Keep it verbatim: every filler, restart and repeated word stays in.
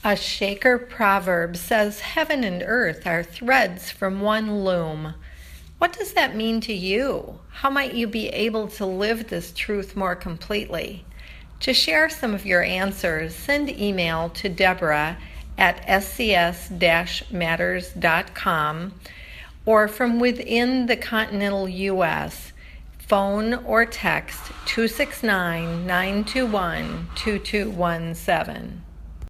A Shaker proverb says heaven and earth are threads from one loom. What does that mean to you? How might you be able to live this truth more completely? To share some of your answers, send email to Deborah at s c s dash matters dot com or from within the continental U S, phone or text two six nine, nine two one, two two one seven.